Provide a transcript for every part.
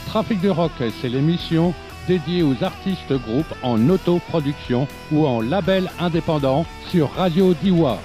Trafic de Rock, c'est l'émission dédiée aux artistes groupes en autoproduction ou en label indépendant sur Radio Diois.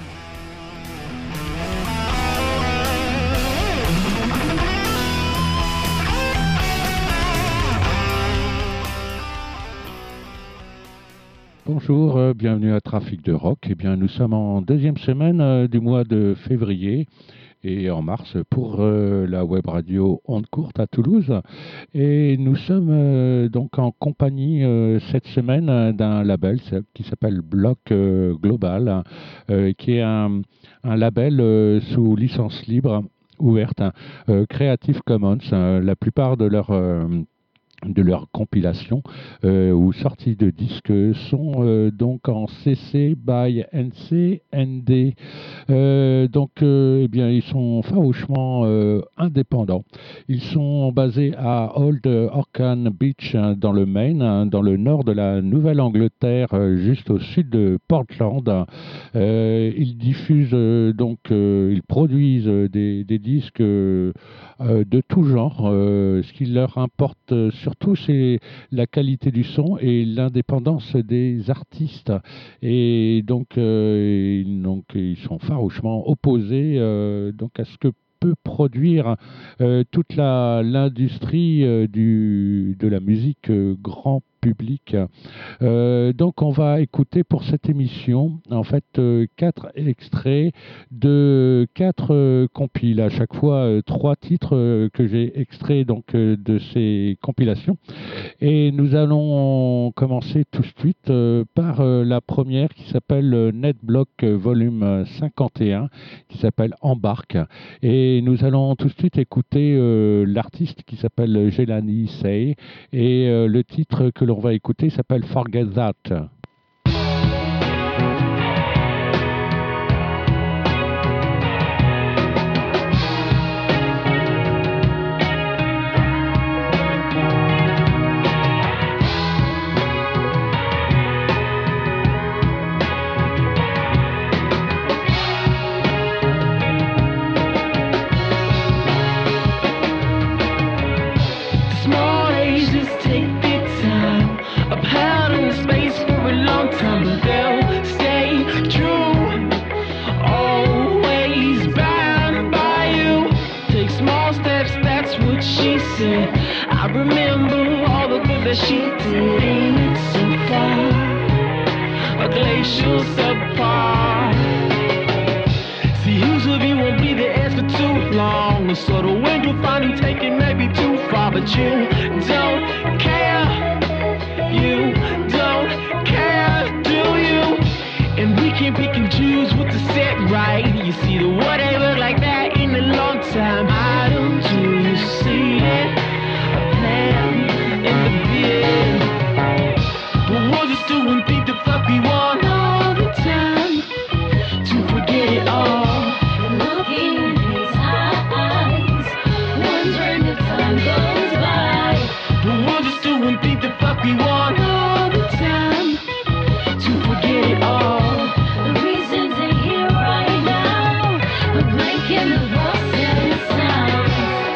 Bonjour, bienvenue à Trafic de Rock. Eh bien, nous sommes en deuxième semaine du mois de février et en mars pour la web radio Onde Courte à Toulouse. Et nous sommes donc en compagnie cette semaine d'un label qui s'appelle Bloc Global, qui est un label sous licence libre ouverte, Creative Commons. La plupart de leurs compilations ou sorties de disques sont donc en CC by NC ND. Eh bien, ils sont farouchement indépendants. Ils sont basés à Old Orcan Beach dans le Maine, dans le nord de la Nouvelle-Angleterre, juste au sud de Portland. Ils diffusent ils produisent des disques de tout genre. Ce qui leur importe surtout, c'est la qualité du son et l'indépendance des artistes. Et donc, ils sont farouchement opposés à ce que peut produire toute l'industrie de la musique grand public. Donc on va écouter pour cette émission en fait 4 extraits de 4 compiles, à chaque fois 3 titres que j'ai extraits de ces compilations. Et nous allons commencer tout de suite par la première qui s'appelle NetBlock Volume 51, qui s'appelle Embarque. Et nous allons tout de suite écouter l'artiste qui s'appelle Jelani Say, et le titre que l'on va écouter s'appelle Forget That. I remember all the good that she did. Ain't it so far? A glacial subpar. See, who's of you won't be the ass for too long. So the wind will finally take it maybe too far. But you don't care. You don't care, do you? And we can't pick and choose what to set right. You see, the world ain't look like that in a long time. I don't do you see it? In the beard, but we'll just do and think the fuck we want all the time to forget it all. Looking in his eyes, wondering if time goes by. But we'll just do and think the fuck we want all the time to forget it all. The reasons ain't here right now, a blank in the voice and the sound.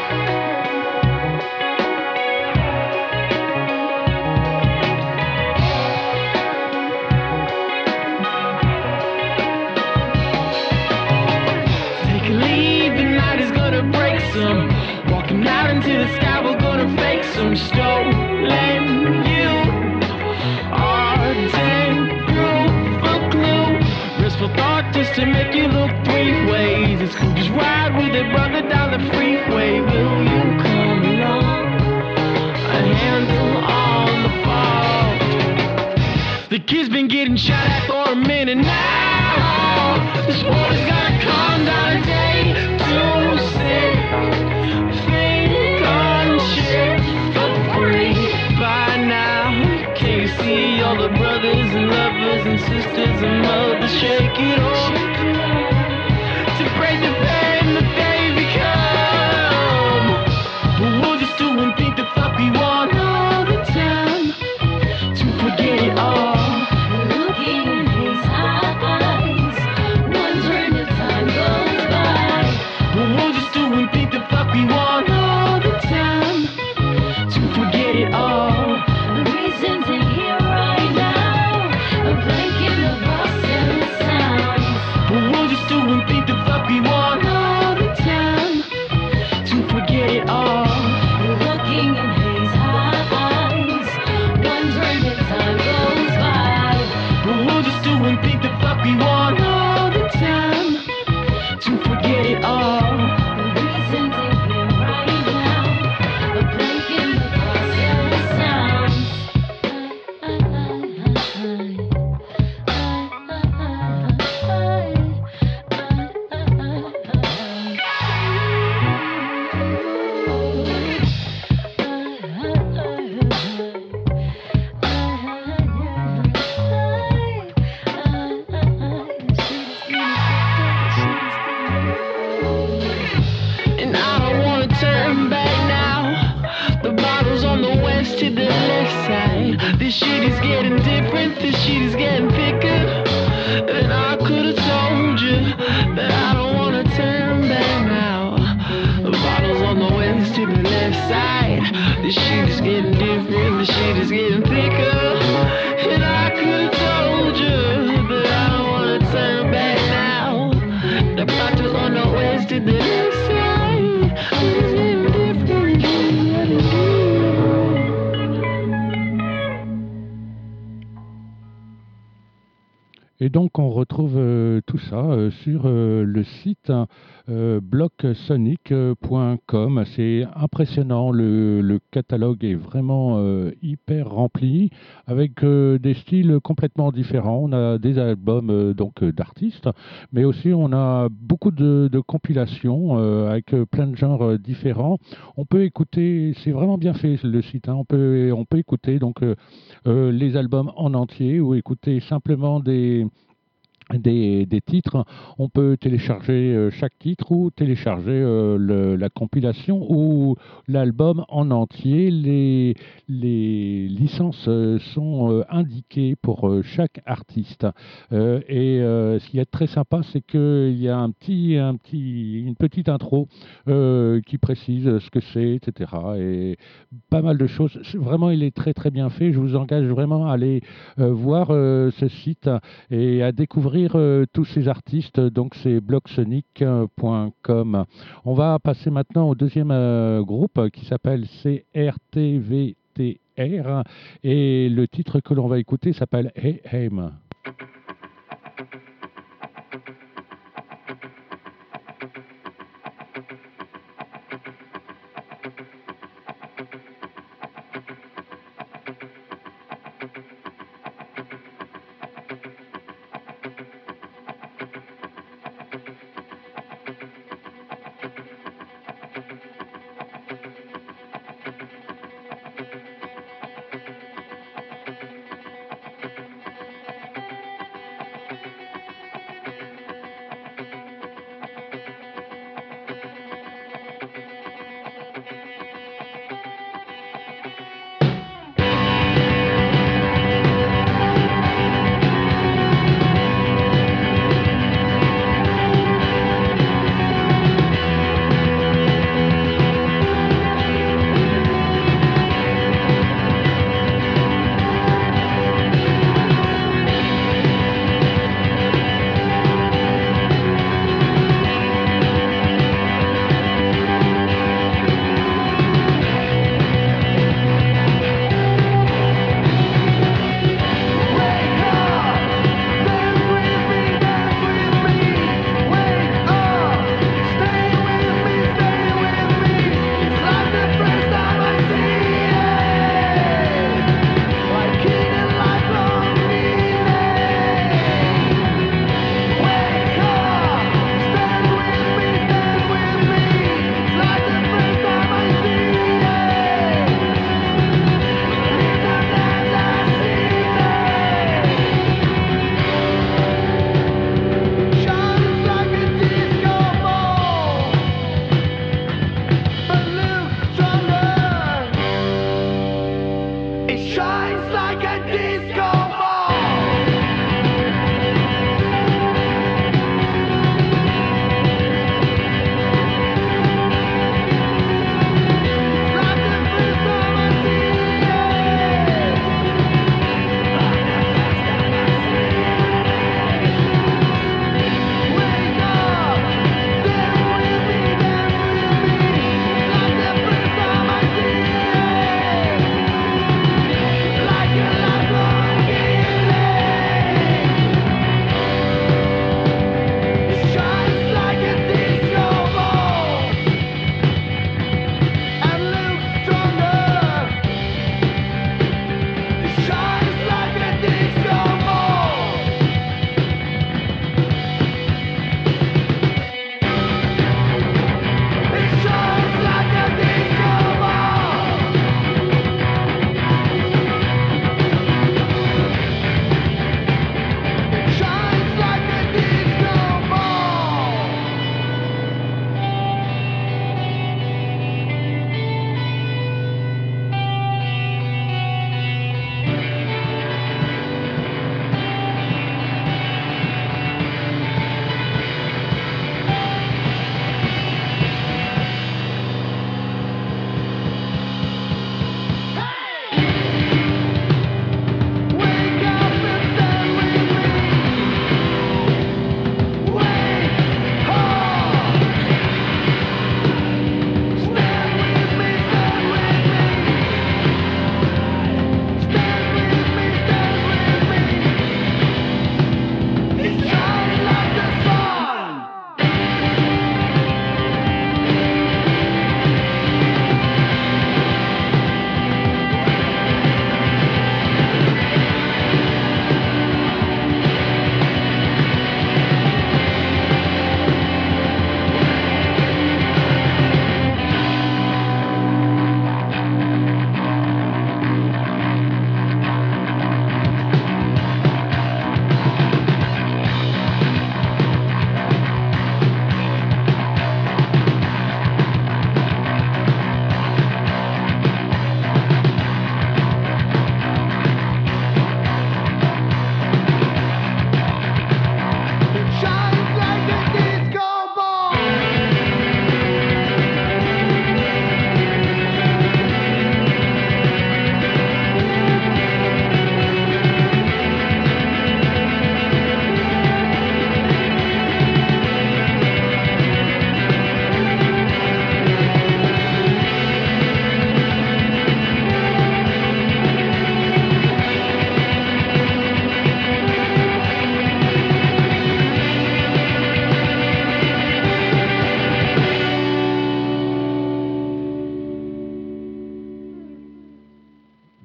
Walking out into the sky, we're gonna fake some stolen you. Ardent proof of glue. Restful thought just to make you look 3 ways. It's cool, just ride with it, brother, down the freeway. Will you come along? A handle on the fault. The kid's been getting shot at for a minute now. This water's gotta calm down today. To sit. See all the brothers and lovers and sisters and mothers shake it off to break the pain that they become. But we'll just do and think the fuck we want all the time to forget it all. Looking in his eyes, wondering if just do and think the fuck we want all the time to forget it all. You're looking in his eyes, wondering if time goes by. But we'll just do and think the fuck we want all the time to forget it all. The reasons in here right now, a blank in the process sounds. And I don't wanna turn back now. The bottle's on the west to the left side. This shit is getting different, this shit is getting thicker. And I could've told you that I don't wanna turn back now. The bottle's on the west to the left side. This shit is getting different, this shit is getting thicker. And I could've told you that I don't wanna turn back now. The bottle's on the west to the left side. It's getting different, Et donc on retrouve tout ça sur le site blocksonic.com. C'est impressionnant, le catalogue est vraiment hyper rempli avec des styles complètement différents. On a des albums d'artistes, mais aussi on a beaucoup de compilations avec plein de genres différents. On peut écouter, c'est vraiment bien fait le site, hein. On peut écouter donc les albums en entier ou écouter simplement des titres. On peut télécharger chaque titre ou télécharger la compilation ou l'album en entier. Les licences sont indiquées pour chaque artiste. Ce qui est très sympa, c'est qu'il y a une petite intro qui précise ce que c'est, etc. Et pas mal de choses. Vraiment, il est très très bien fait. Je vous engage vraiment à aller voir ce site et à découvrir tous ces artistes. Donc c'est blocksonic.com. On va passer maintenant au deuxième groupe qui s'appelle CRTVTR et le titre que l'on va écouter s'appelle Hey Aim.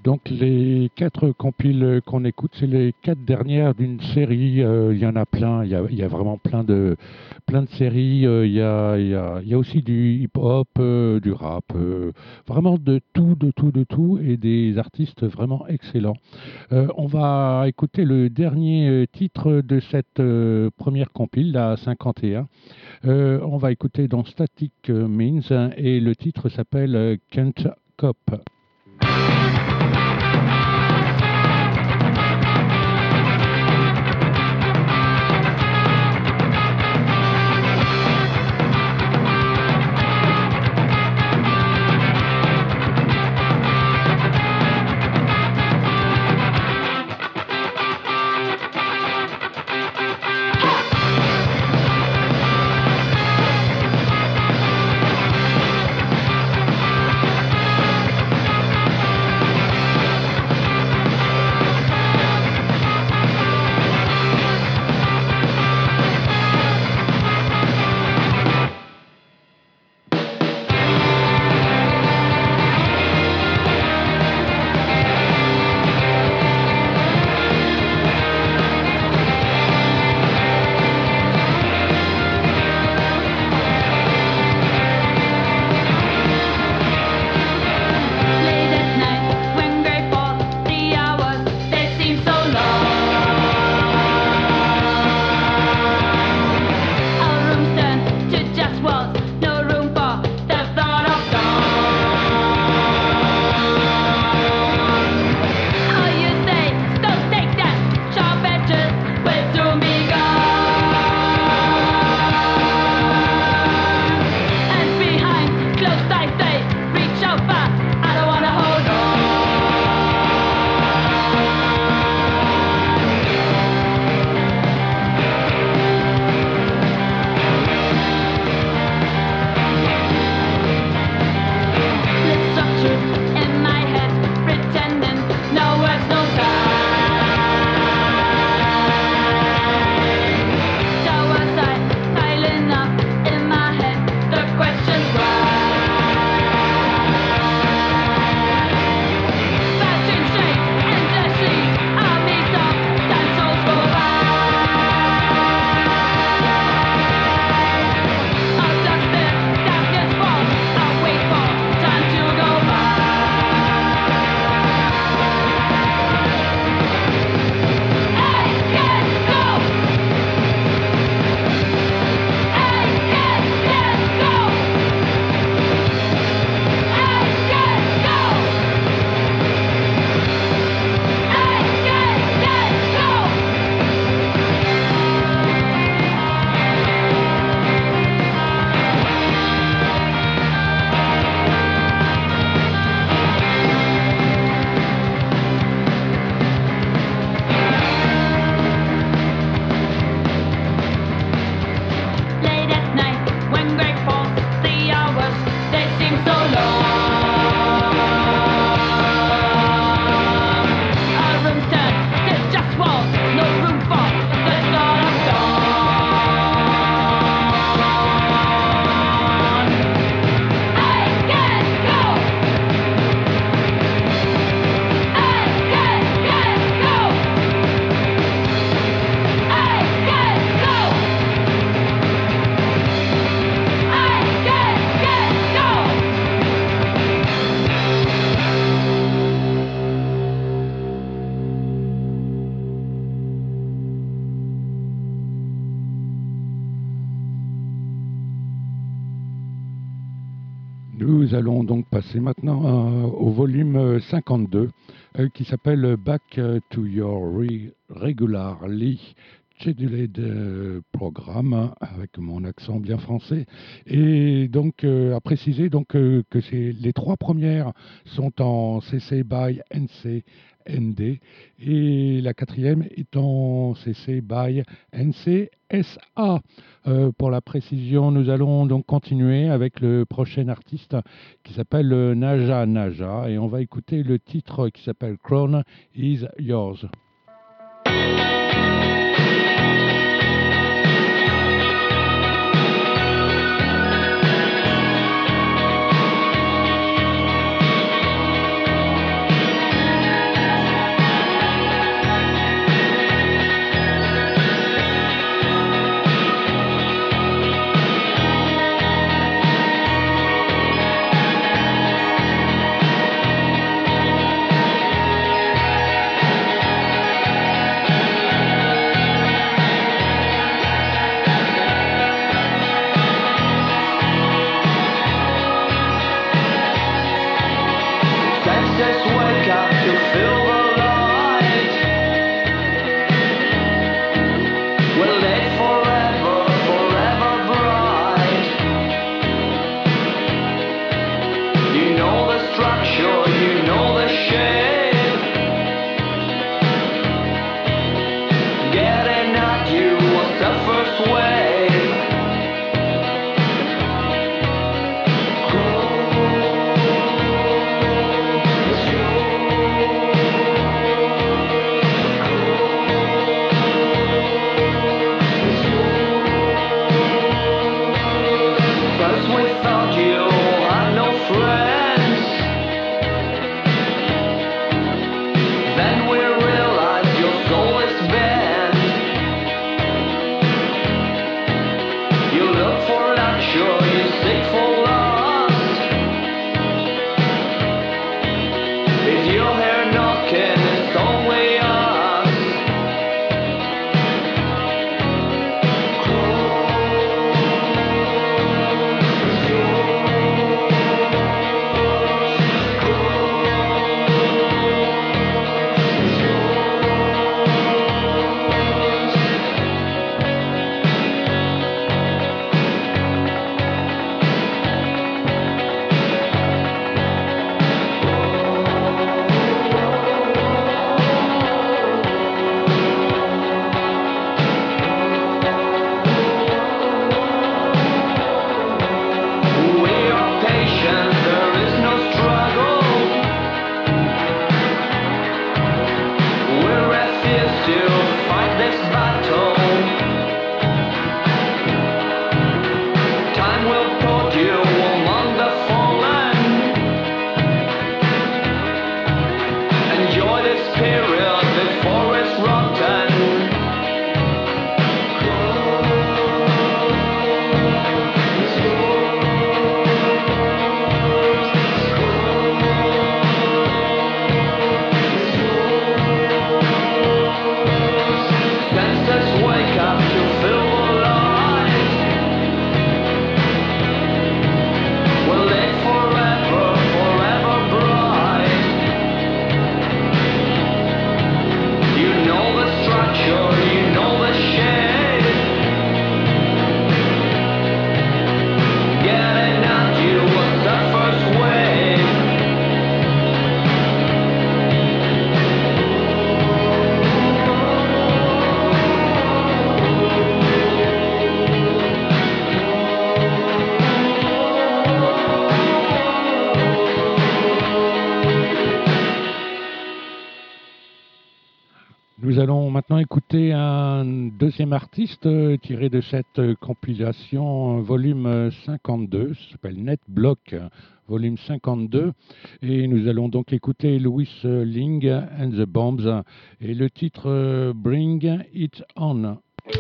Donc les 4 compiles qu'on écoute, c'est les 4 dernières d'une série. Il y en a plein. Il y a vraiment plein de séries. Il y a aussi du hip-hop, du rap, vraiment de tout, et des artistes vraiment excellents. On va écouter le dernier titre de cette première compile, la 51. On va écouter dans Static Means et le titre s'appelle Kent Cop. Nous allons donc passer maintenant au volume 52 qui s'appelle Back to Your Regularly Scheduled Programme, avec mon accent bien français. Et donc à préciser donc, que les 3 premières sont en CC by NC ND et la 4e est en CC by NCSA. Pour la précision, nous allons donc continuer avec le prochain artiste qui s'appelle Naja Naja et on va écouter le titre qui s'appelle Crown is Yours. allons maintenant écouter un deuxième artiste tiré de cette compilation volume 52, ça s'appelle NetBlock, volume 52, et nous allons donc écouter Louis Ling and the Bombs et le titre Bring It On.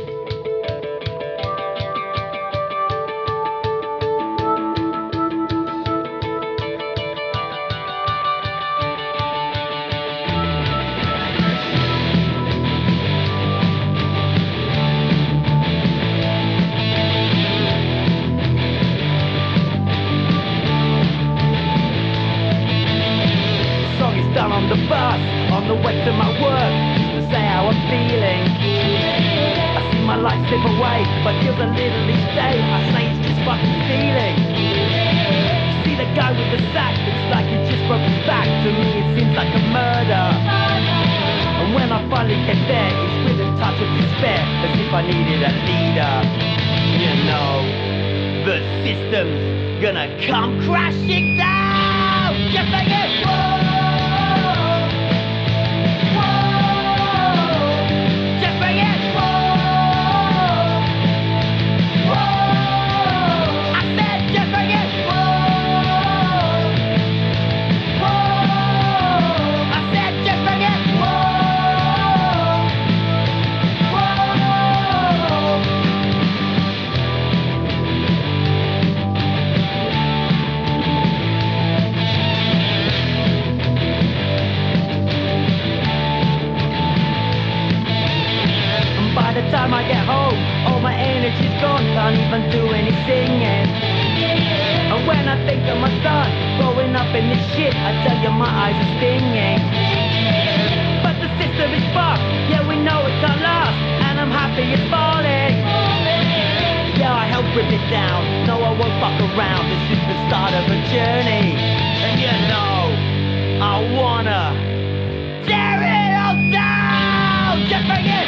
Down on the bus, on the way to my work, used to say how I'm feeling. I see my life slip away, but feels a little each day. I say it's just fucking stealing. See the guy with the sack, looks like he just broke his back. To me it seems like a murder. And when I finally get there, it's with a touch of despair, as if I needed a leader. You know, the system's gonna come crashing down. Just like it. Time I get home, all my energy's gone, can't even do any singing. And when I think of my son growing up in this shit, I tell you my eyes are stinging. But the system is fucked, yeah we know it can't last, and I'm happy it's falling. Yeah, I help rip it down, no I won't fuck around, this is the start of a journey. And you know, I wanna tear it all down, just bring it.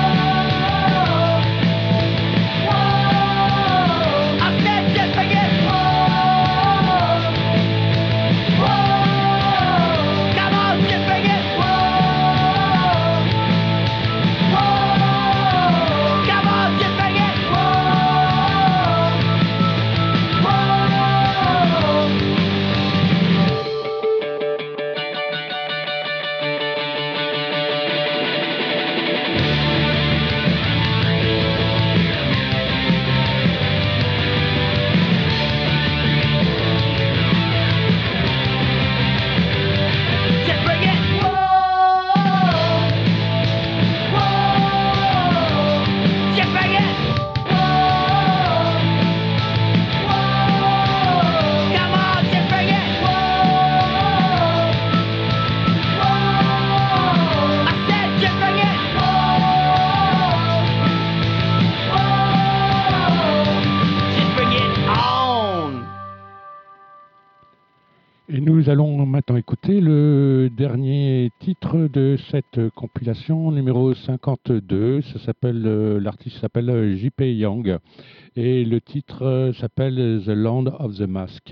Nous allons maintenant écouter le dernier titre de cette compilation numéro 52. Ça s'appelle, l'artiste s'appelle J.P. Young et le titre s'appelle The Land of the Mask.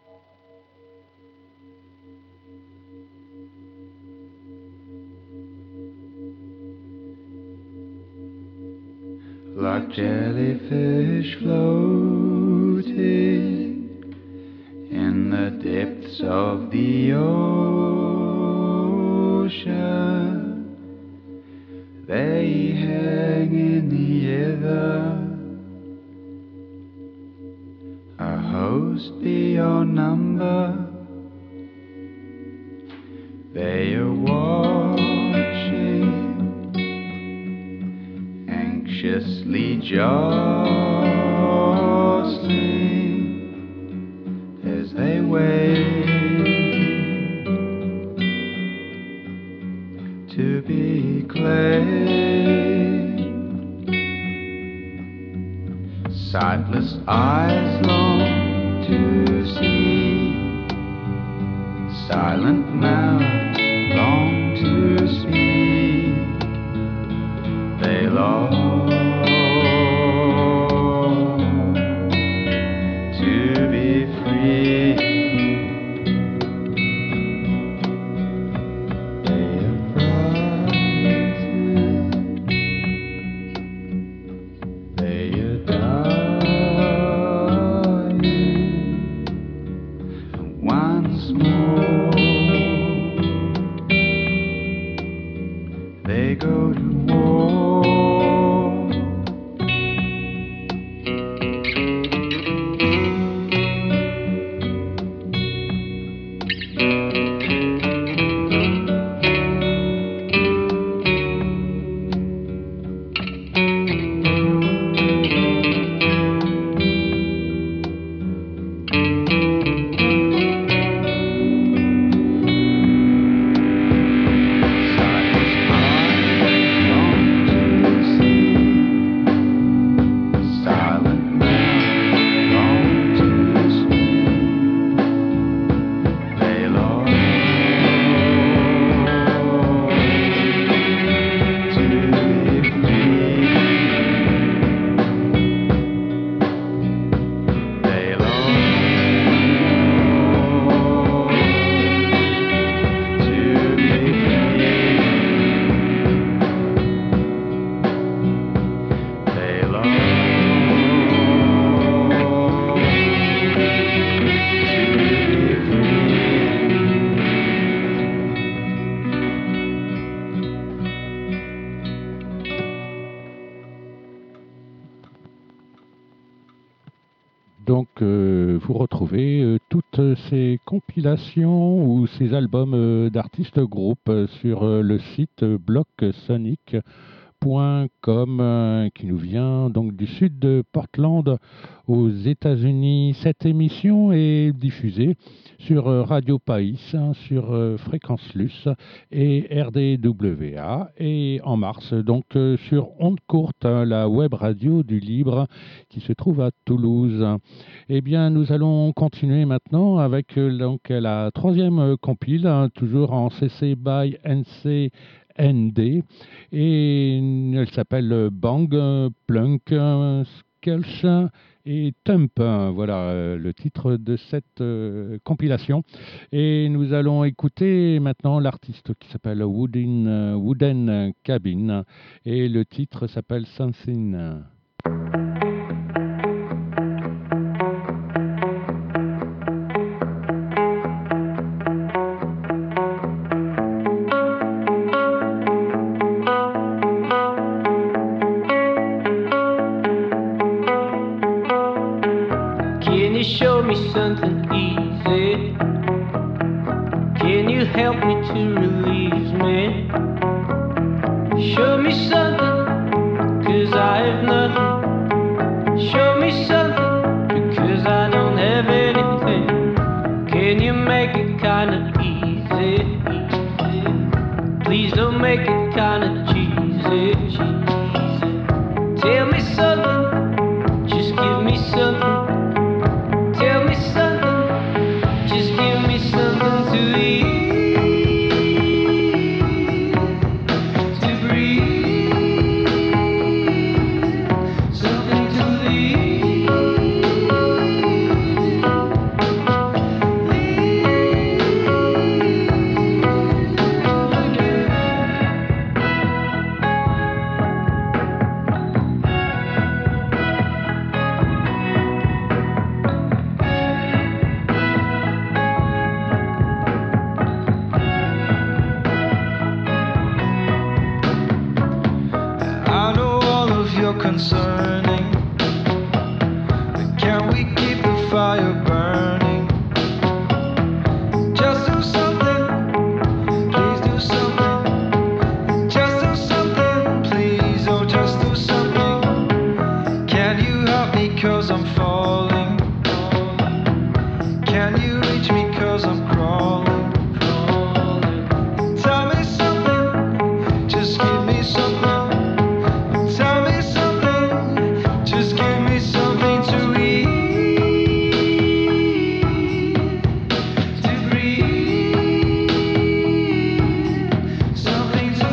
Like jellyfish floating in the depths of the ocean, they hang in the ether, a host beyond number. They are watching, anxiously jostling as they wait to be claimed. Sightless eyes long to see, silent mouths long to speak. They long to be free. They are frightened Donc, vous retrouvez toutes ces compilations ou ces albums d'artistes groupes sur le site blocsonic.com qui nous vient donc du sud de Portland aux États-Unis. Cette émission est diffusée sur Radio País, sur Fréquence Luce et RDWA, et en mars donc sur Onde Courte, la web radio du Libre qui se trouve à Toulouse. Eh bien, nous allons continuer maintenant avec donc la troisième compile, toujours en CC by NCND, et elle s'appelle Bang, Plunk, Skelch et Thump. Voilà le titre de cette compilation. Et nous allons écouter maintenant l'artiste qui s'appelle Wooden Cabin, et le titre s'appelle Something. Can you show me something easy? Can you help me to release me? Show me something, 'cause I have nothing. Show me something, because I don't have anything. Can you make it kinda easy? Please don't make it kinda cheesy. Tell me something, just give me something. Tell me something, just give me something to eat, to breathe, something to leave. I know all of your concerning, but can we keep the fire burning? Just do something, please do something. Just do something, please, oh just do something. Can you help me 'cause I'm falling? Can you reach me 'cause I'm crawling? Tell me something, just give me something. Tell me something, just give me something to eat, to breathe, something to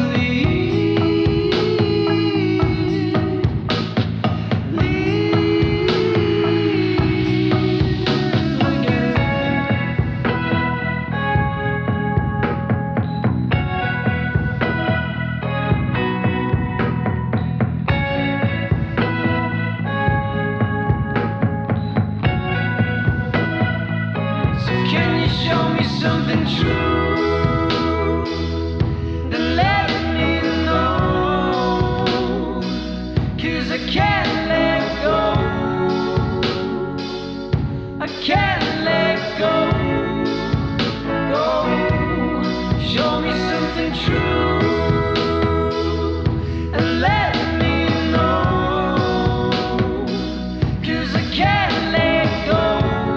So can you show me something true and let me know? 'Cause I can't let go, I can't let go, go. Show me something true and let me know. 'Cause I can't let go,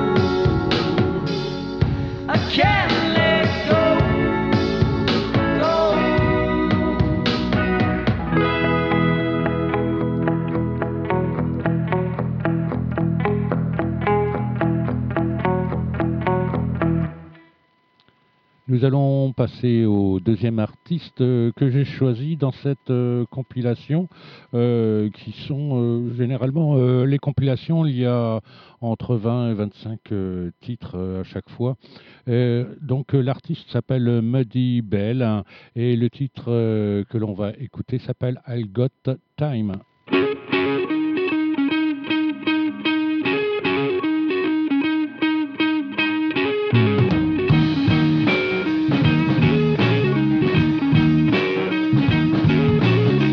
I can't let go, go. Nous allons passer au deuxième artiste que j'ai choisi dans cette compilation, qui sont généralement les compilations, il y a entre 20 et 25 titres à chaque fois. Donc l'artiste s'appelle Muddy Bell, hein, et le titre que l'on va écouter s'appelle I Got Time.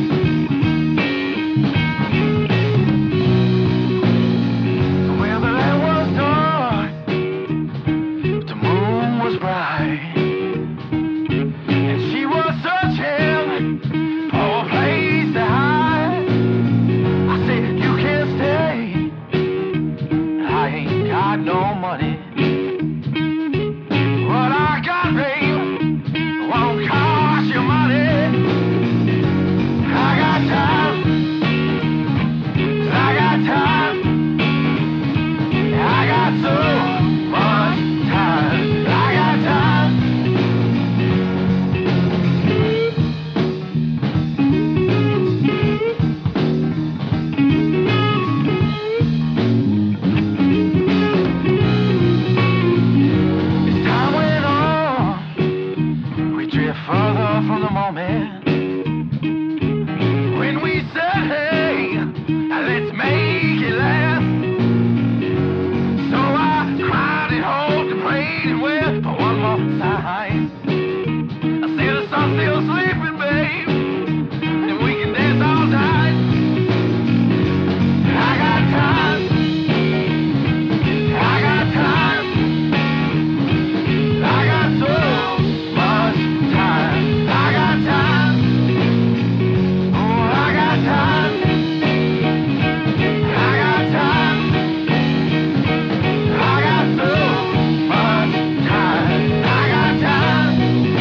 Well, the got no money. What I got, babe, won't cost you money. I got time. I got time. I got so much time. I got time. As time went on, we drift further from the moment when we said, hey, let's make it last. So I cried and hoped and prayed and wept for one more time. I said the sun's still sleeping, babe, and we can dance all night. I got time. I got time. I got so much time. I got time. Oh, I got time. I got time. I got so much time. I got time.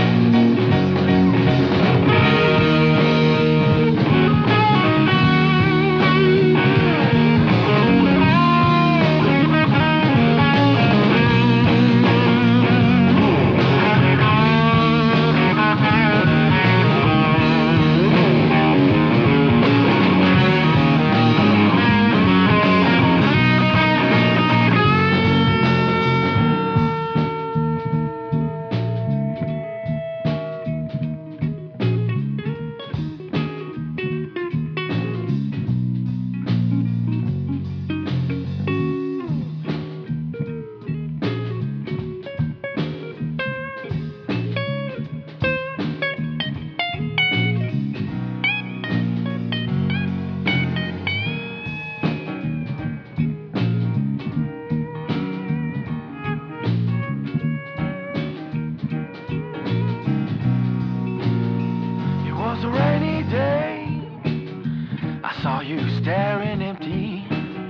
It was a rainy day. I saw you staring empty.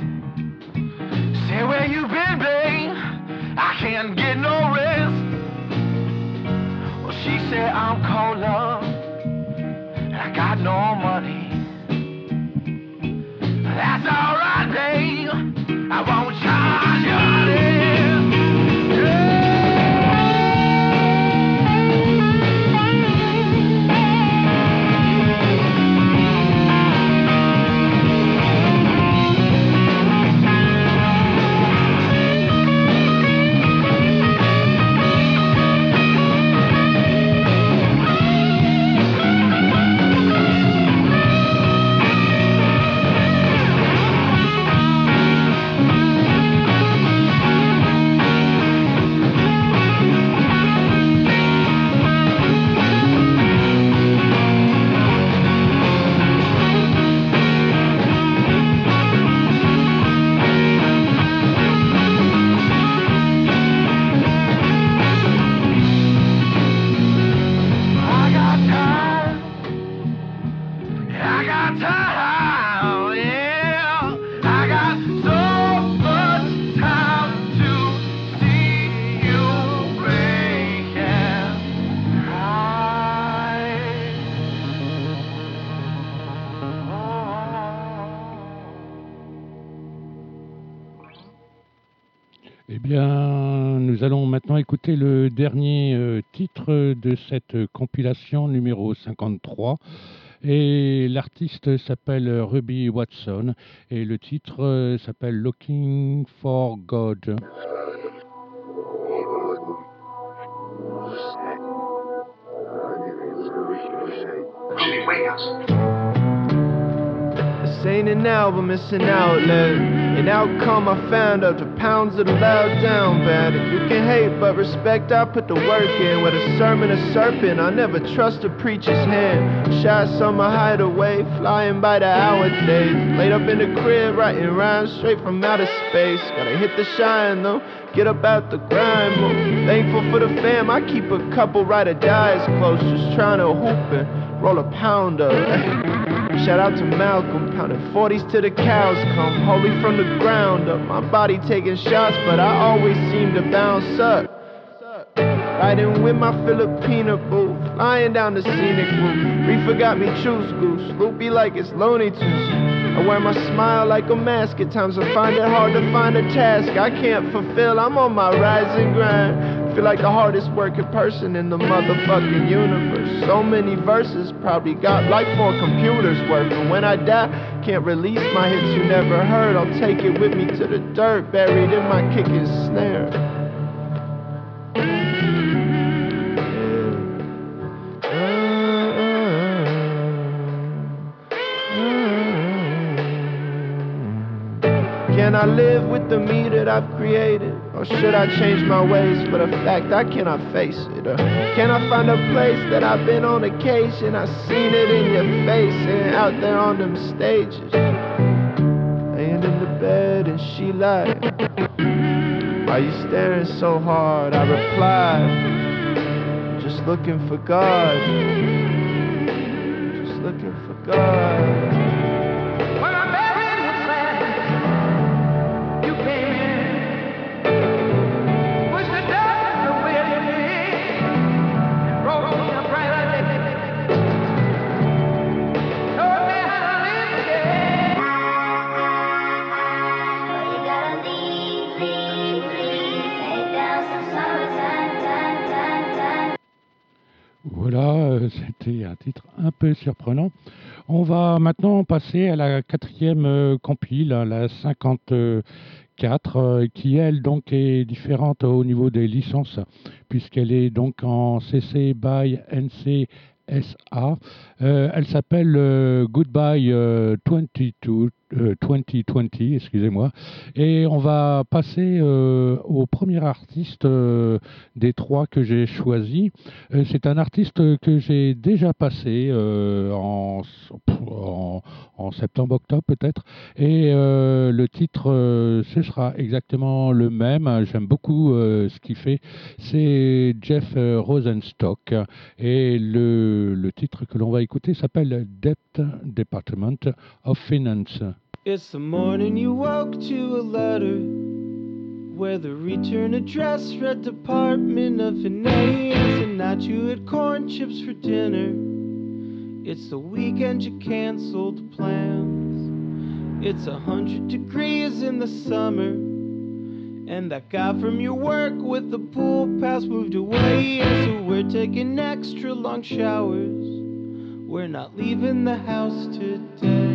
Say, where you been, babe? I can't get no rest. Well, she said, I'm cold, love, and I got no money. That's all right, babe. I won't charge you honey. Eh bien, nous allons maintenant écouter le dernier titre de cette compilation numéro 53. Et l'artiste s'appelle Ruby Watson et le titre s'appelle Looking for God. This ain't an album, it's an outlet. An outcome I found after pounds of the loud down bad. You can hate, but respect, I put the work in. With a sermon, a serpent, I never trust a preacher's hand. Shots on my hideaway, flying by the hour days. Laid up in the crib, writing rhymes straight from outer space. Gotta hit the shine though, get up out the grind. More thankful for the fam, I keep a couple ride or dies close, just trying to hoop and roll a pound up. Shout out to Malcolm, pounding 40s till the cows come, holy from the ground up. My body taking shots, but I always seem to bounce up. Riding with my Filipina boo, flying down the scenic route. Reefer got me choose goose, loopy like it's Looney Tunes. I wear my smile like a mask. At times I find it hard to find a task I can't fulfill. I'm on my rising grind. Feel like the hardest working person in the motherfucking universe. So many verses, probably got like 4 computers worth. And when I die, can't release my hits you never heard. I'll take it with me to the dirt, buried in my kick and snare. Can I live with the me that I've created? Or should I change my ways for the fact I cannot face it? Or can I find a place that I've been on occasion? I seen it in your face and out there on them stages. Laying in the bed and she like, why you staring so hard? I replied, just looking for God. Just looking for God. Voilà, c'était un titre un peu surprenant. On va maintenant passer à la 4e compile, hein, la 54, qui elle donc est différente au niveau des licences, puisqu'elle est donc en CC by NC SA. Elle s'appelle Goodbye 2020, excusez-moi. Et on va passer au premier artiste des 3 que j'ai choisi. C'est un artiste que j'ai déjà passé en septembre-octobre peut-être. Et le titre, ce sera exactement le même. J'aime beaucoup ce qu'il fait. C'est Jeff Rosenstock. Et le titre que l'on va écouter s'appelle Debt Department of Finance. It's the morning you woke to a letter where the return address read Department of Finance, and not you had corn chips for dinner. It's the weekend you canceled plans. It's 100 degrees in the summer, and that guy from your work with the pool pass moved away, and so we're taking extra long showers. We're not leaving the house today.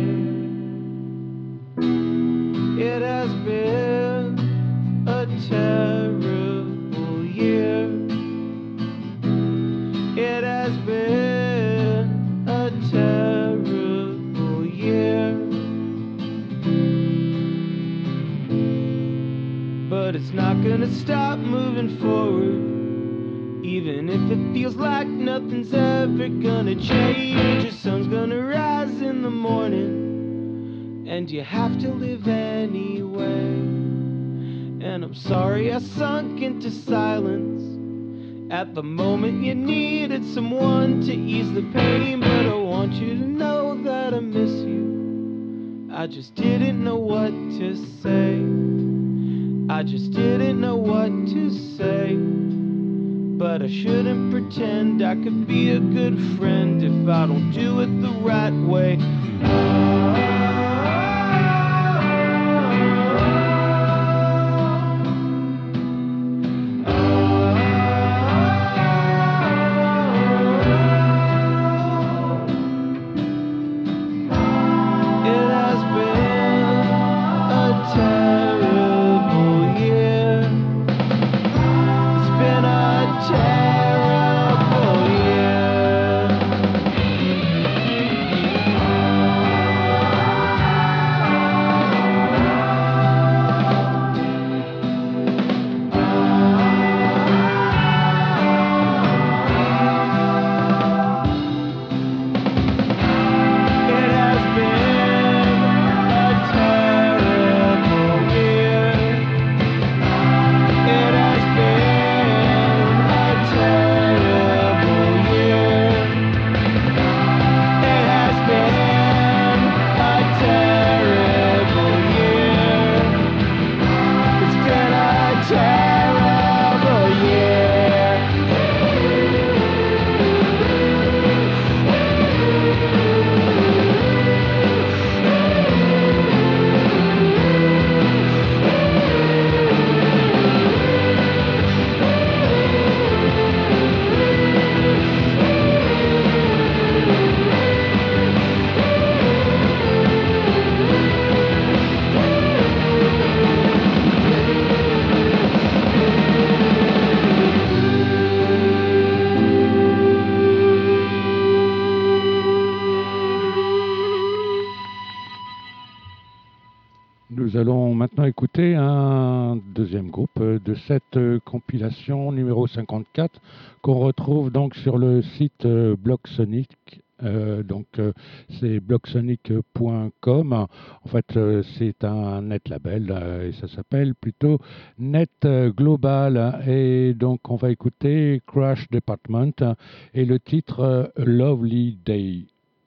It has been a terrible year. It has been a terrible year. But it's not gonna stop moving forward, even if it feels like nothing's ever gonna change. Your sun's gonna rise in the morning, and you have to live anyway. And I'm sorry I sunk into silence at the moment you needed someone to ease the pain. But I want you to know that I miss you. I just didn't know what to say. I just didn't know what to say. But I shouldn't pretend I could be a good friend if I don't do it the right way. allons maintenant écouter un deuxième groupe de cette compilation numéro 54 qu'on retrouve donc sur le site Blocksonic. C'est blocksonic.com. En fait, c'est un net label et ça s'appelle plutôt Net Global. Et donc, on va écouter Crash Department et le titre A Lovely Day.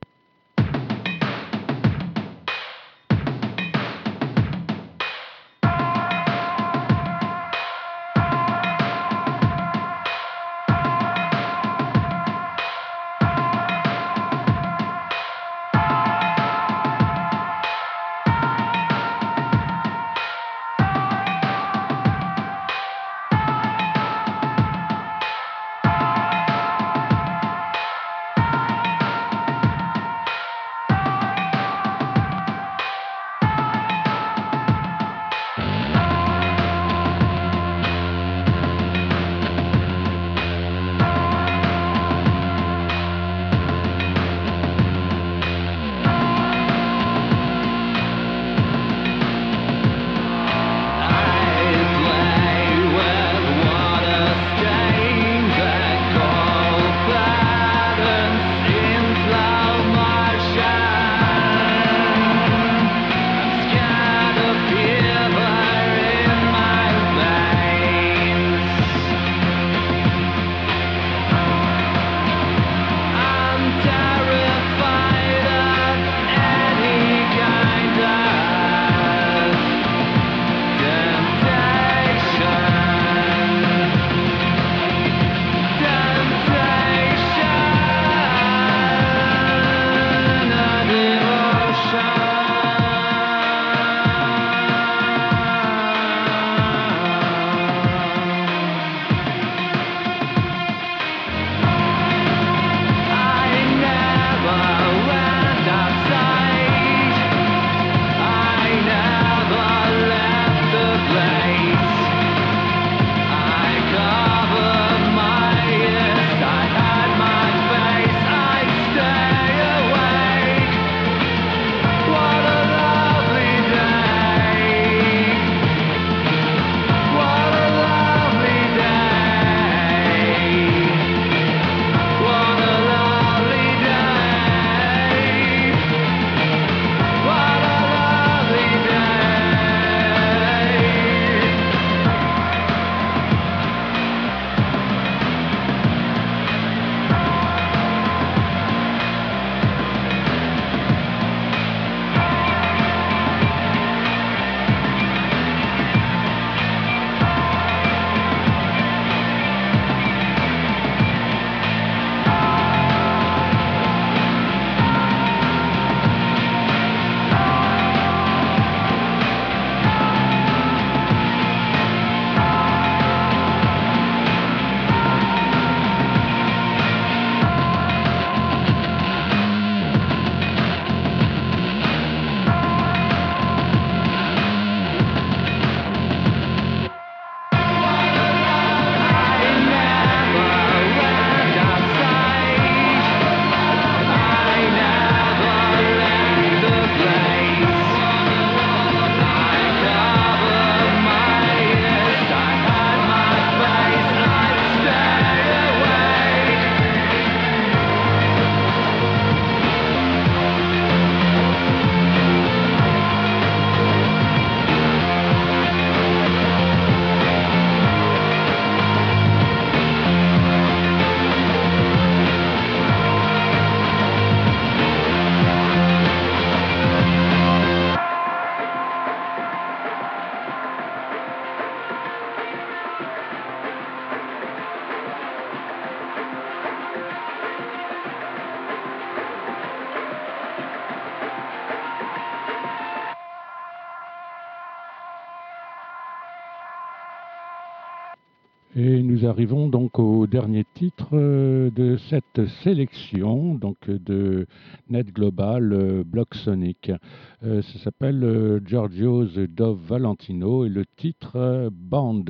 Et nous arrivons donc au dernier titre de cette sélection, donc de Net Global Blocksonic. Ça s'appelle Giorgio the Dove Valentino et le titre Band.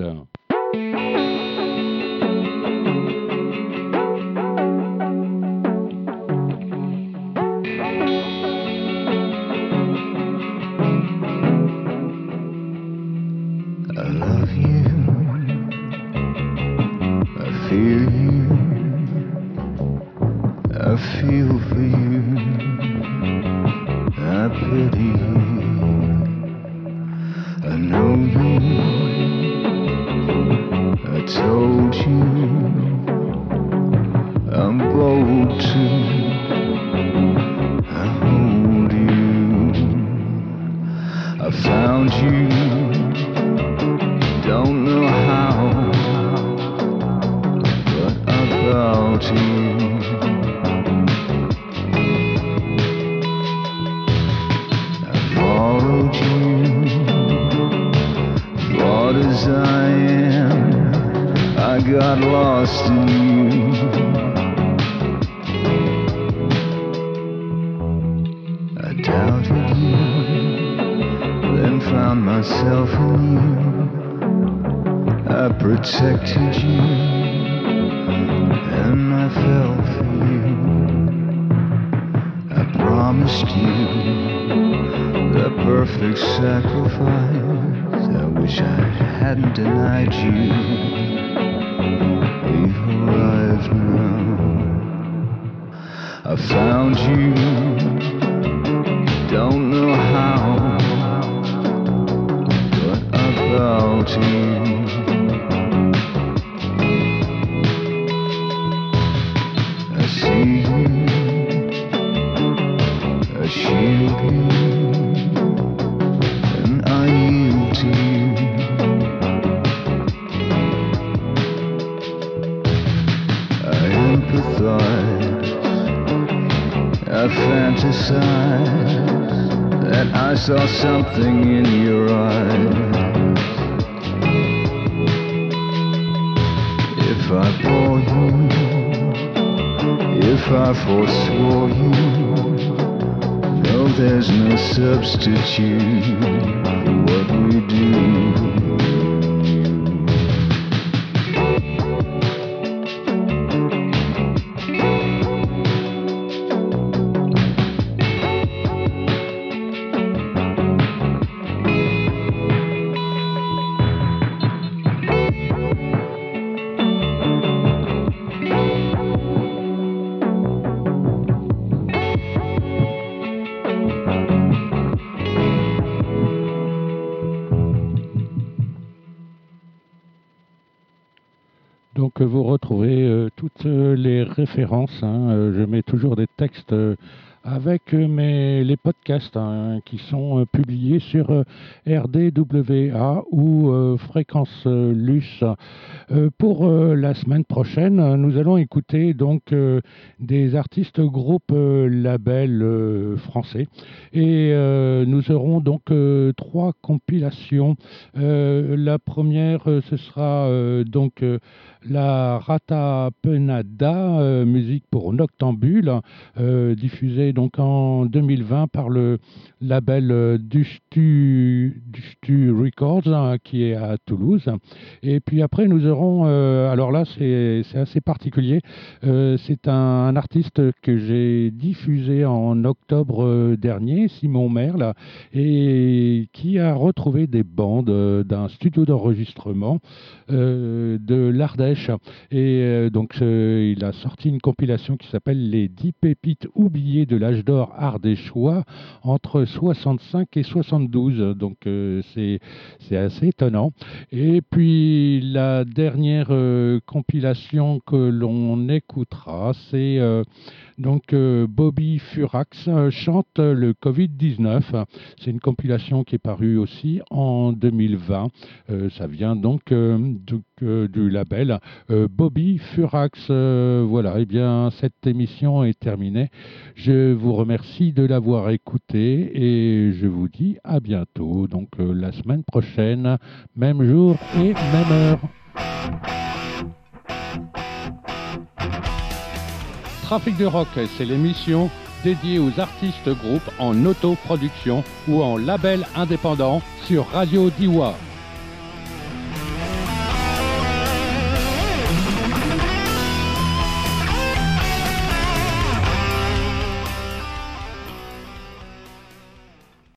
love you, I fear you, I feel for you, I pity you, I know you, I told you, I'm bold too, I hold you, I found you, don't know how, but I bow to you. I followed you, flawed as I am, I got lost in you. I doubted you, then found myself in you. I protected you, and I fell for you. I promised you the perfect sacrifice. I wish I hadn't denied you. We've arrived now. I found you, don't know how, but I bow to you. I see you, I shield you, and I yield to you. I empathize, I fantasize that I saw something in your eyes. If I bore you, if I forswore you, no, there's no substitute for what we do. Donc vous retrouvez toutes les références, hein, je mets toujours des textes avec les podcasts qui sont publiés sur RDWA ou Fréquence Luce. Pour la semaine prochaine, nous allons écouter donc des artistes groupes labels français et nous aurons donc 3 compilations. La première, ce sera donc la Rata Penada, musique pour Noctambule, diffusée donc en 2020 par le label Dustu Records, qui est à Toulouse. Et puis après, nous aurons, alors là, c'est assez particulier, c'est un artiste que j'ai diffusé en octobre dernier, Simon Merle, et qui a retrouvé des bandes d'un studio d'enregistrement de l'Ardèche. Et donc, il a sorti une compilation qui s'appelle Les 10 pépites oubliées de l'âge d'or ardéchois entre 65 et 72. Donc, c'est assez étonnant. Et puis, la dernière compilation que l'on écoutera, c'est donc Bobby Furax chante le Covid-19. C'est une compilation qui est parue aussi en 2020. Ça vient donc du label Bobby Furax. Voilà, et bien cette émission est terminée. Je vous remercie de l'avoir écoutée et je vous dis à bientôt. Donc la semaine prochaine, même jour et même heure. Trafic de Rock, c'est l'émission dédiée aux artistes groupes en autoproduction ou en label indépendant sur Radio Diois.